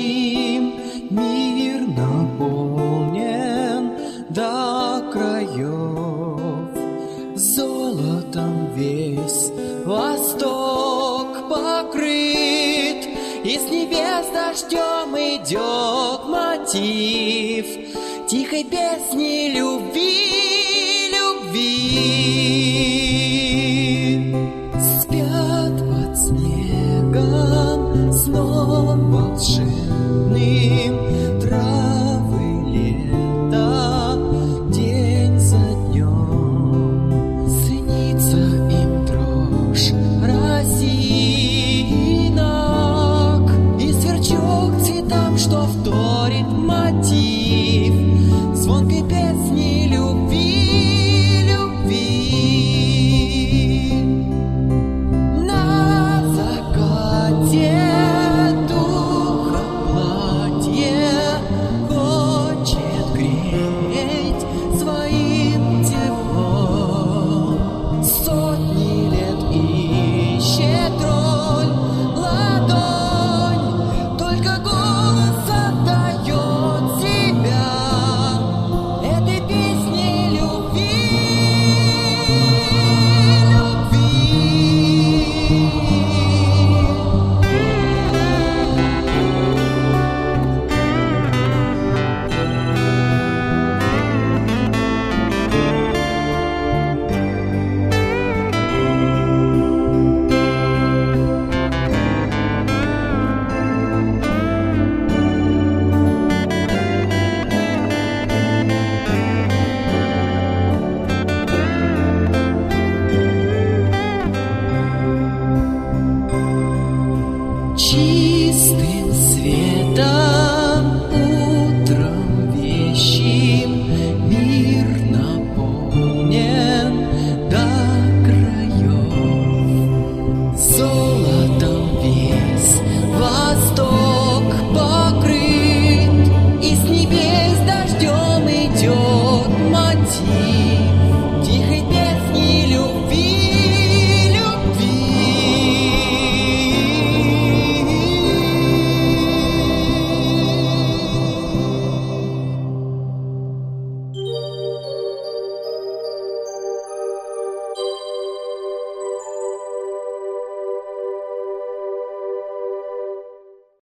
ним мир наполнен до краев. Золотом весь восток покрыт, и с небес дождем идет мотив тихой песни любви, любви. Спят под снегом сном волшебным травы лета день за днем. Снится им дрожь росинок и сверчок цветам, что вторит мотив звонкой песни